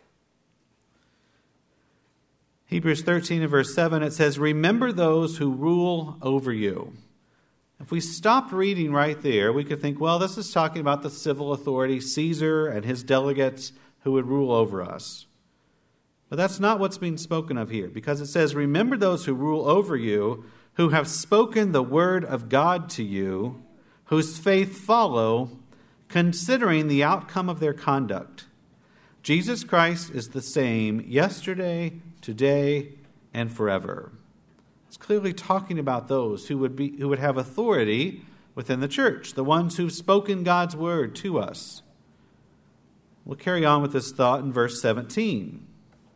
Hebrews thirteen and verse seven, it says, "Remember those who rule over you." If we stop reading right there, we could think, well, this is talking about the civil authority, Caesar and his delegates who would rule over us. But that's not what's being spoken of here, because it says, "Remember those who rule over you, who have spoken the word of God to you, whose faith follow, considering the outcome of their conduct. Jesus Christ is the same yesterday, today, and forever." It's clearly talking about those who would be who would have authority within the church, the ones who've spoken God's word to us. We'll carry on with this thought in verse seventeen.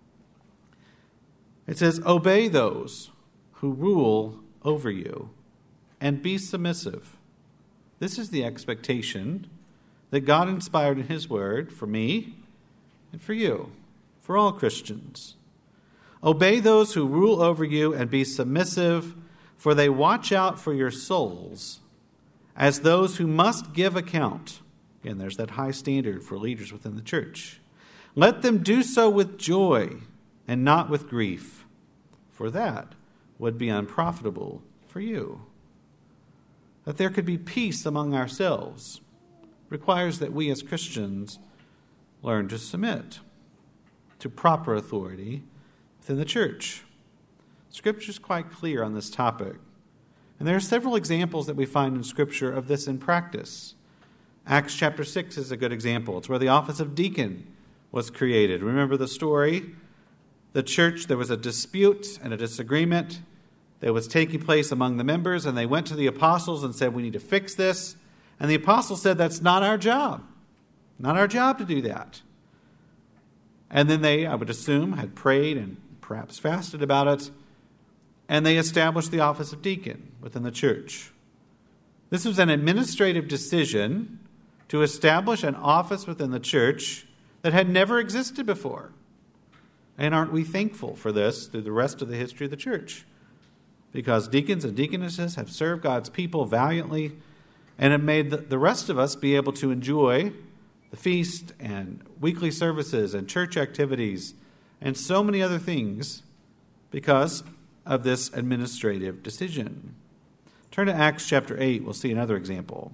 It says, "Obey those who rule over you and be submissive." This is the expectation that God inspired in his word for me and for you, for all Christians. "Obey those who rule over you and be submissive, for they watch out for your souls as those who must give account. Again, there's that high standard for leaders within the church. Let them do so with joy and not with grief, for that would be unprofitable for you. That there could be peace among ourselves requires that we as Christians learn to submit to proper authority within the church. Scripture is quite clear on this topic. And there are several examples that we find in Scripture of this in practice. Acts chapter six is a good example. It's where the office of deacon was created. Remember the story? The church, there was a dispute and a disagreement that was taking place among the members, and they went to the apostles and said, we need to fix this. And the apostles said, that's not our job. Not our job to do that. And then they, I would assume, had prayed and perhaps fasted about it, and they established the office of deacon within the church. This was an administrative decision to establish an office within the church that had never existed before. And aren't we thankful for this through the rest of the history of the church? Because deacons and deaconesses have served God's people valiantly and have made the rest of us be able to enjoy the feast and weekly services and church activities and so many other things because of this administrative decision. Turn to Acts chapter eight. We'll see another example.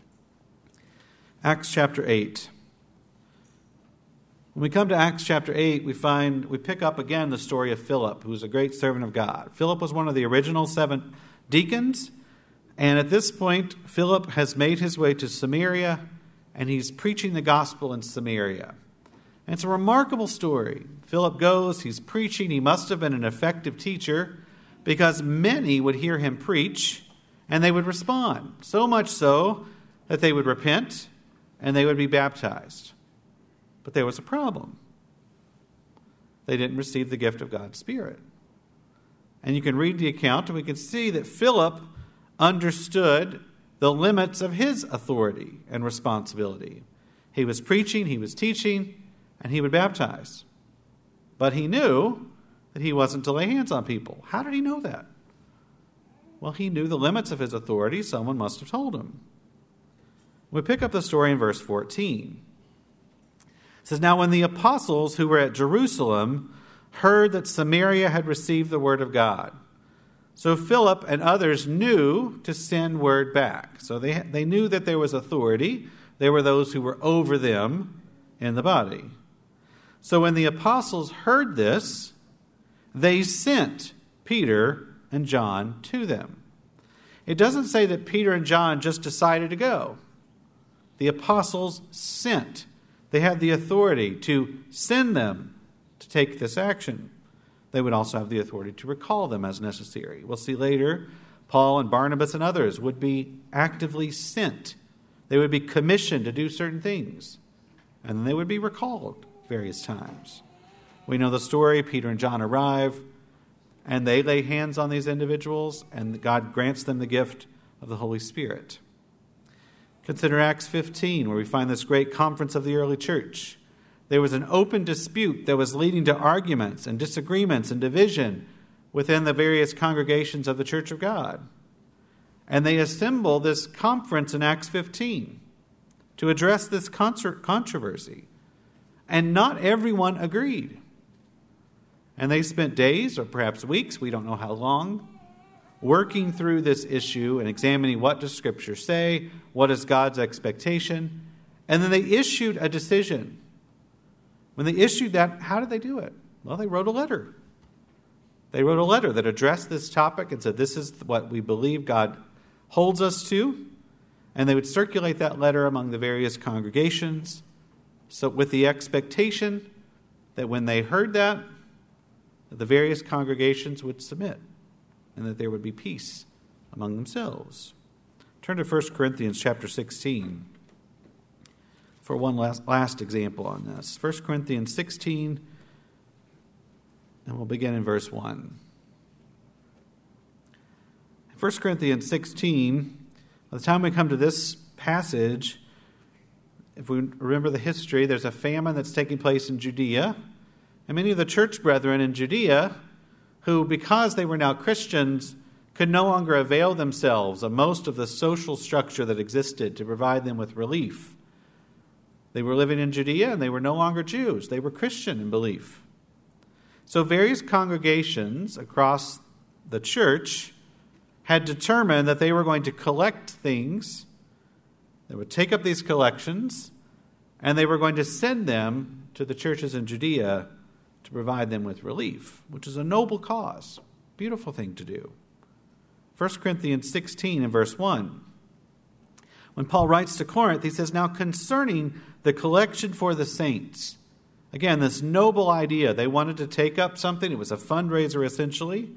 Acts chapter eight. When we come to Acts chapter eight, we find, we pick up again the story of Philip, who was a great servant of God. Philip was one of the original seven deacons, and at this point, Philip has made his way to Samaria, and he's preaching the gospel in Samaria. And it's a remarkable story. Philip goes, he's preaching, he must have been an effective teacher, because many would hear him preach, and they would respond, so much so that they would repent, and they would be baptized. But there was a problem. They didn't receive the gift of God's Spirit. And you can read the account and we can see that Philip understood the limits of his authority and responsibility. He was preaching, he was teaching, and he would baptize. But he knew that he wasn't to lay hands on people. How did he know that? Well, he knew the limits of his authority. Someone must have told him. We pick up the story in verse fourteen. It says, now when the apostles who were at Jerusalem heard that Samaria had received the word of God, so Philip and others knew to send word back. So they, they knew that there was authority. There were those who were over them in the body. So when the apostles heard this, they sent Peter and John to them. It doesn't say that Peter and John just decided to go. The apostles sent. They had the authority to send them to take this action. They would also have the authority to recall them as necessary. We'll see later, Paul and Barnabas and others would be actively sent. They would be commissioned to do certain things. And then they would be recalled various times. We know the story. Peter and John arrive, and they lay hands on these individuals, and God grants them the gift of the Holy Spirit. Consider Acts fifteen, where we find this great conference of the early church. There was an open dispute that was leading to arguments and disagreements and division within the various congregations of the Church of God. And they assemble this conference in Acts fifteen to address this controversy. And not everyone agreed. And they spent days or perhaps weeks, we don't know how long, working through this issue and examining what does Scripture say, what is God's expectation, and then they issued a decision. When they issued that, how did they do it? Well, they wrote a letter. They wrote a letter that addressed this topic and said, this is what we believe God holds us to, and they would circulate that letter among the various congregations, so with the expectation that when they heard that, that the various congregations would submit, and that there would be peace among themselves. Turn to First Corinthians chapter sixteen for one last, last example on this. First Corinthians sixteen, and we'll begin in verse one. First Corinthians sixteen, by the time we come to this passage, if we remember the history, there's a famine that's taking place in Judea, and many of the church brethren in Judea, who, because they were now Christians, could no longer avail themselves of most of the social structure that existed to provide them with relief. They were living in Judea and they were no longer Jews. They were Christian in belief. So various congregations across the church had determined that they were going to collect things. They would take up these collections and they were going to send them to the churches in Judea to provide them with relief, which is a noble cause, beautiful thing to do. First Corinthians sixteen and verse one. When Paul writes to Corinth, he says, now concerning the collection for the saints. Again, this noble idea. They wanted to take up something. It was a fundraiser, essentially,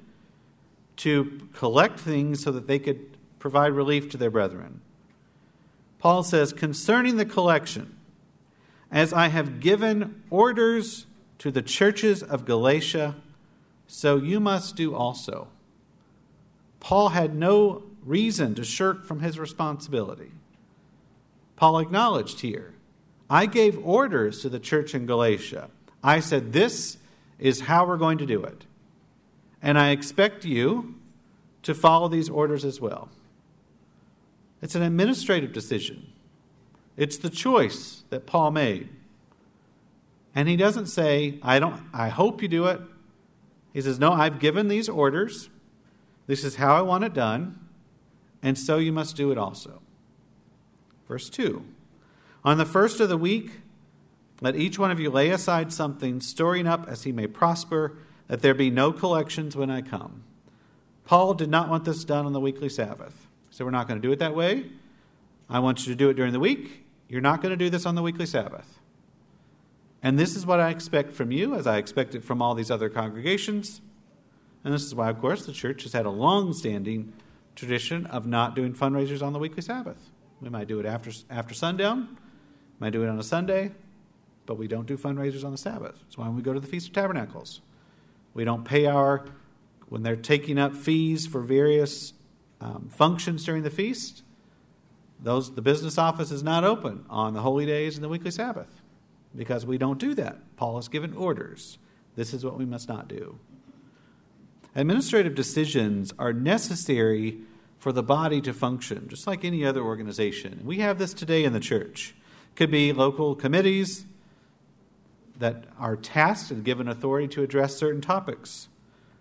to collect things so that they could provide relief to their brethren. Paul says, concerning the collection, as I have given orders to the churches of Galatia, so you must do also. Paul had no reason to shirk from his responsibility. Paul acknowledged here, I gave orders to the church in Galatia. I said, this is how we're going to do it. And I expect you to follow these orders as well. It's an administrative decision. It's the choice that Paul made. And he doesn't say, I don't I hope you do it. He says, no, I've given these orders. This is how I want it done, and so you must do it also. Verse two, on the first of the week, let each one of you lay aside something, storing up as he may prosper, that there be no collections when I come. Paul did not want this done on the weekly Sabbath. He said, we're not going to do it that way. I want you to do it during the week. You're not going to do this on the weekly Sabbath. And this is what I expect from you, as I expect it from all these other congregations. And this is why, of course, the church has had a long-standing tradition of not doing fundraisers on the weekly Sabbath. We might do it after after sundown, might do it on a Sunday, but we don't do fundraisers on the Sabbath. That's why we go to the Feast of Tabernacles. We don't pay our, when they're taking up fees for various um, functions during the feast, those the business office is not open on the holy days and the weekly Sabbath because we don't do that. Paul has given orders. This is what we must not do. Administrative decisions are necessary for the body to function, just like any other organization. We have this today in the church. It could be local committees that are tasked and given authority to address certain topics.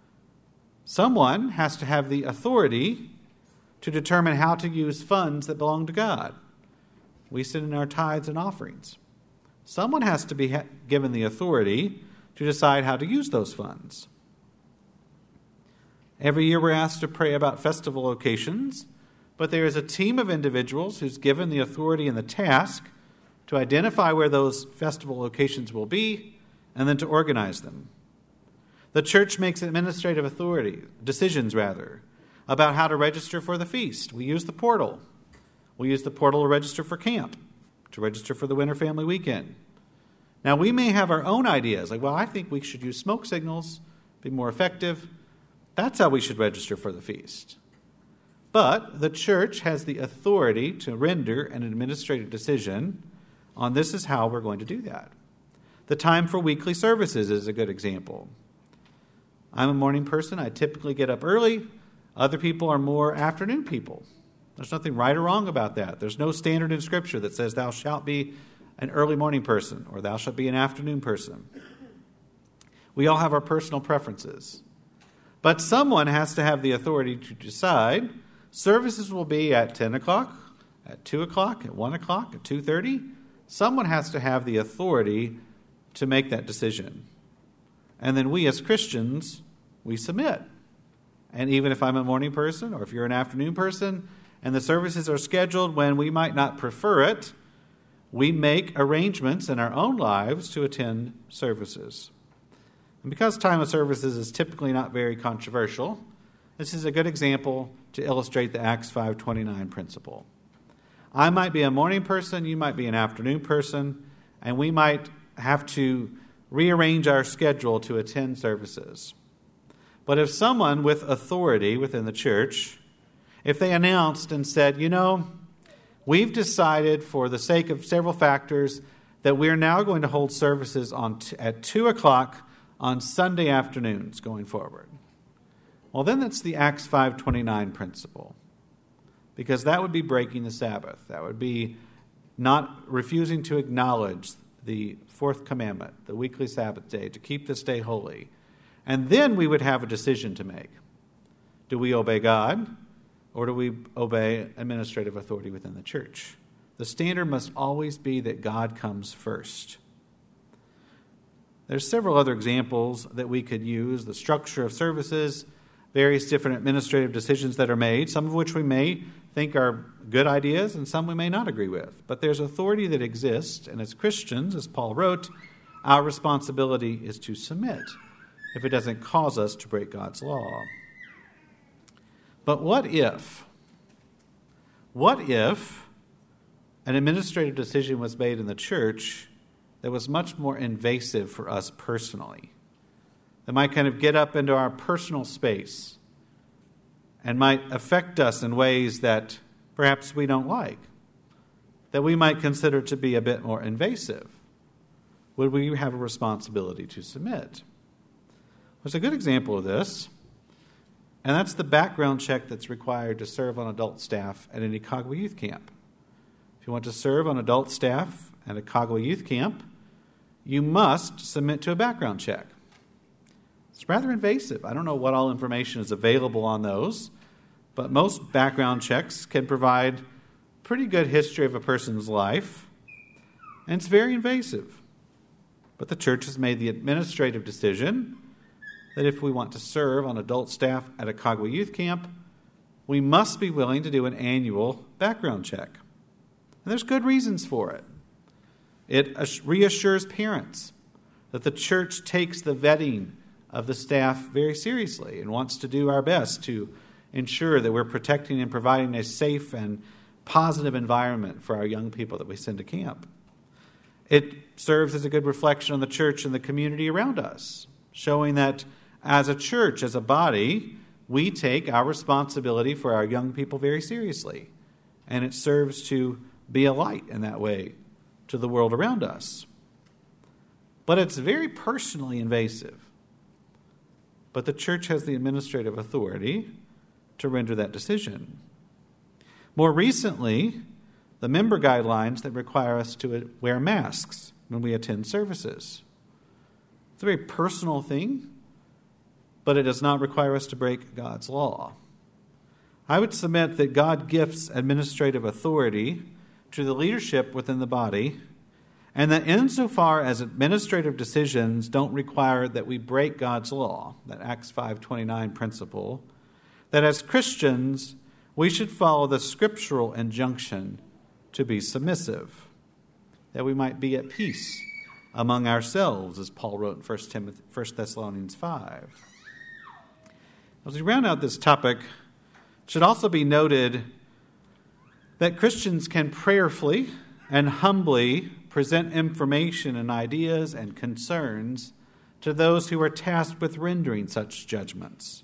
Someone has to have the authority to determine how to use funds that belong to God. We send in our tithes and offerings. Someone has to be given the authority to decide how to use those funds. Every year we're asked to pray about festival occasions, but there is a team of individuals who's given the authority and the task to identify where those festival locations will be and then to organize them. The church makes administrative authority, decisions rather, about how to register for the feast. We use the portal. We use the portal to register for camp, to register for the Winter Family Weekend. Now, we may have our own ideas, like, well, I think we should use smoke signals, be more effective. That's how we should register for the feast. But the church has the authority to render an administrative decision on this is how we're going to do that. The time for weekly services is a good example. I'm a morning person. I typically get up early. Other people are more afternoon people. There's nothing right or wrong about that. There's no standard in Scripture that says thou shalt be an early morning person or thou shalt be an afternoon person. We all have our personal preferences. But someone has to have the authority to decide services will be at ten o'clock, at two o'clock, at one o'clock, at two thirty. Someone has to have the authority to make that decision. And then we as Christians, we submit. And even if I'm a morning person or if you're an afternoon person and the services are scheduled when we might not prefer it, we make arrangements in our own lives to attend services. And because time of services is typically not very controversial, this is a good example to illustrate the Acts five twenty-nine principle. I might be a morning person, you might be an afternoon person, and we might have to rearrange our schedule to attend services. But if someone with authority within the church, if they announced and said, you know, we've decided for the sake of several factors that we're now going to hold services on t- at two o'clock on Sunday afternoons going forward. Well, then that's the Acts five twenty-nine principle, because that would be breaking the Sabbath. That would be not refusing to acknowledge the fourth commandment, the weekly Sabbath day, to keep this day holy. And then we would have a decision to make. Do we obey God, or do we obey administrative authority within the church? The standard must always be that God comes first. There's several other examples that we could use: the structure of services, various different administrative decisions that are made, some of which we may think are good ideas and some we may not agree with. But there's authority that exists, and as Christians, as Paul wrote, our responsibility is to submit if it doesn't cause us to break God's law. But what if, what if an administrative decision was made in the church that was much more invasive for us personally, that might kind of get up into our personal space and might affect us in ways that perhaps we don't like, that we might consider to be a bit more invasive? Would we have a responsibility to submit? There's a good example of this, and that's the background check that's required to serve on adult staff at any Kagwa youth camp. If you want to serve on adult staff at a Kagwa youth camp, you must submit to a background check. It's rather invasive. I don't know what all information is available on those, but most background checks can provide pretty good history of a person's life, and it's very invasive. But the church has made the administrative decision that if we want to serve on adult staff at a Kagwa youth camp, we must be willing to do an annual background check. And there's good reasons for it. It reassures parents that the church takes the vetting of the staff very seriously and wants to do our best to ensure that we're protecting and providing a safe and positive environment for our young people that we send to camp. It serves as a good reflection on the church and the community around us, showing that as a church, as a body, we take our responsibility for our young people very seriously. And it serves to be a light in that way to the world around us. But it's very personally invasive. But the church has the administrative authority to render that decision. More recently, the member guidelines that require us to wear masks when we attend services. It's a very personal thing, but it does not require us to break God's law. I would submit that God gifts administrative authority to the leadership within the body, and that insofar as administrative decisions don't require that we break God's law, that Acts five twenty-nine principle, that as Christians, we should follow the scriptural injunction to be submissive, that we might be at peace among ourselves, as Paul wrote in First Thessalonians five. As we round out this topic, it should also be noted that Christians can prayerfully and humbly present information and ideas and concerns to those who are tasked with rendering such judgments.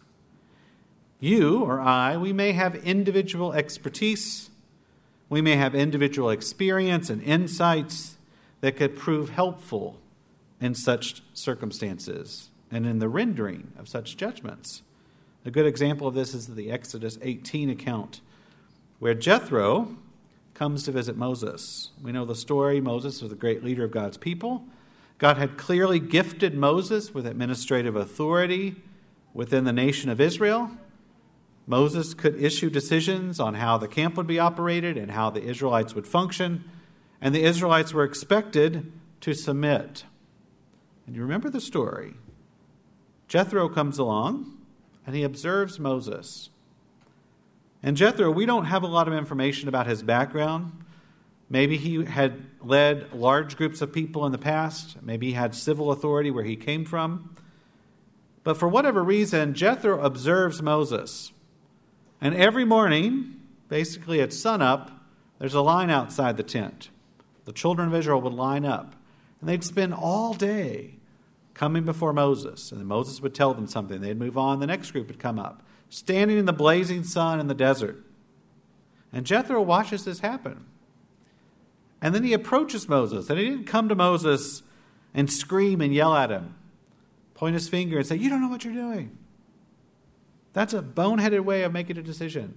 You or I, we may have individual expertise, we may have individual experience and insights that could prove helpful in such circumstances and in the rendering of such judgments. A good example of this is the Exodus eighteen account, where Jethro comes to visit Moses. We know the story. Moses was a great leader of God's people. God had clearly gifted Moses with administrative authority within the nation of Israel. Moses could issue decisions on how the camp would be operated and how the Israelites would function, and the Israelites were expected to submit. And you remember the story. Jethro comes along, and he observes Moses. And Jethro, we don't have a lot of information about his background. Maybe he had led large groups of people in the past. Maybe he had civil authority where he came from. But for whatever reason, Jethro observes Moses. And every morning, basically at sunup, there's a line outside the tent. The children of Israel would line up. And they'd spend all day coming before Moses. And then Moses would tell them something. They'd move on. The next group would come up, standing in the blazing sun in the desert. And Jethro watches this happen. And then he approaches Moses. And he didn't come to Moses and scream and yell at him, point his finger and say, "You don't know what you're doing." That's a boneheaded way of making a decision.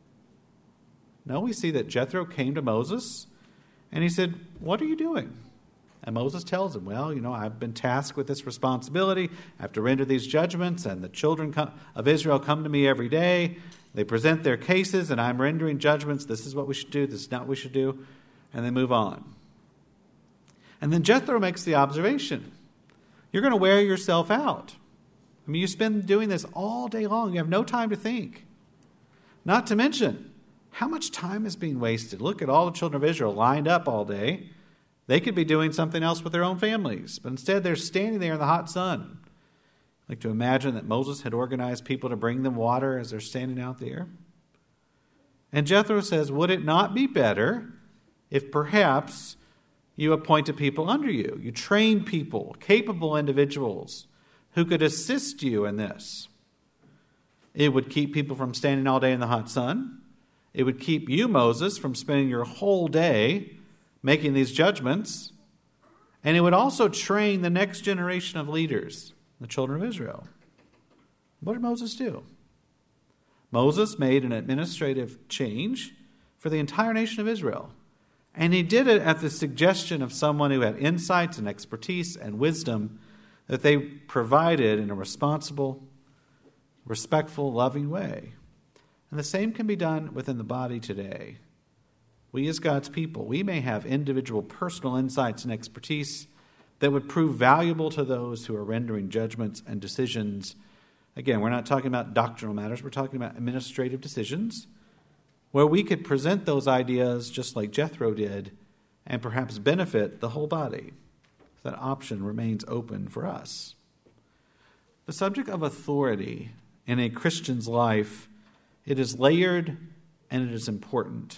No, we see that Jethro came to Moses and he said, what are you doing? And Moses tells him, well, you know, I've been tasked with this responsibility. I have to render these judgments, and the children of Israel come to me every day. They present their cases, and I'm rendering judgments. This is what we should do. This is not what we should do. And they move on. And then Jethro makes the observation. You're going to wear yourself out. I mean, you spend doing this all day long. You have no time to think. Not to mention, how much time is being wasted? Look at all the children of Israel lined up all day. They could be doing something else with their own families, but instead they're standing there in the hot sun. I like to imagine that Moses had organized people to bring them water as they're standing out there. And Jethro says, would it not be better if perhaps you appointed people under you? You train people, capable individuals who could assist you in this. It would keep people from standing all day in the hot sun. It would keep you, Moses, from spending your whole day making these judgments. And it would also train the next generation of leaders, the children of Israel. What did Moses do? Moses made an administrative change for the entire nation of Israel. And he did it at the suggestion of someone who had insights and expertise and wisdom that they provided in a responsible, respectful, loving way. And the same can be done within the body today. We as God's people, we may have individual personal insights and expertise that would prove valuable to those who are rendering judgments and decisions. Again, we're not talking about doctrinal matters. We're talking about administrative decisions where we could present those ideas just like Jethro did and perhaps benefit the whole body. That option remains open for us. The subject of authority in a Christian's life, it is layered and it is important.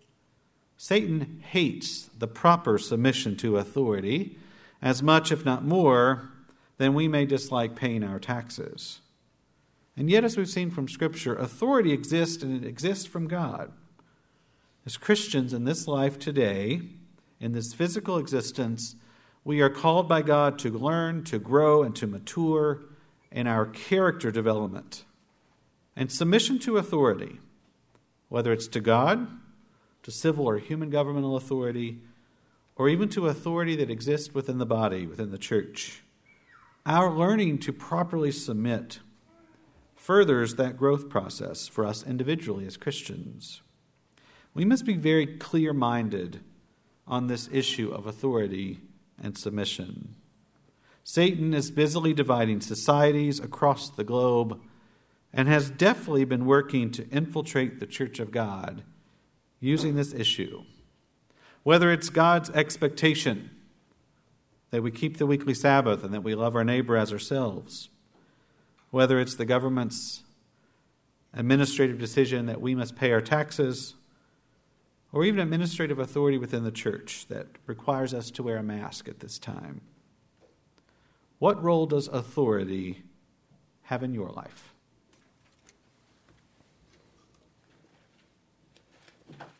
Satan hates the proper submission to authority as much, if not more, than we may dislike paying our taxes. And yet, as we've seen from Scripture, authority exists, and it exists from God. As Christians in this life today, in this physical existence, we are called by God to learn, to grow, and to mature in our character development. And submission to authority, whether it's to God, to civil or human governmental authority, or even to authority that exists within the body, within the church. Our learning to properly submit furthers that growth process for us individually as Christians. We must be very clear-minded on this issue of authority and submission. Satan is busily dividing societies across the globe and has definitely been working to infiltrate the Church of God using this issue. Whether it's God's expectation that we keep the weekly Sabbath and that we love our neighbor as ourselves, whether it's the government's administrative decision that we must pay our taxes, or even administrative authority within the church that requires us to wear a mask at this time. What role does authority have in your life?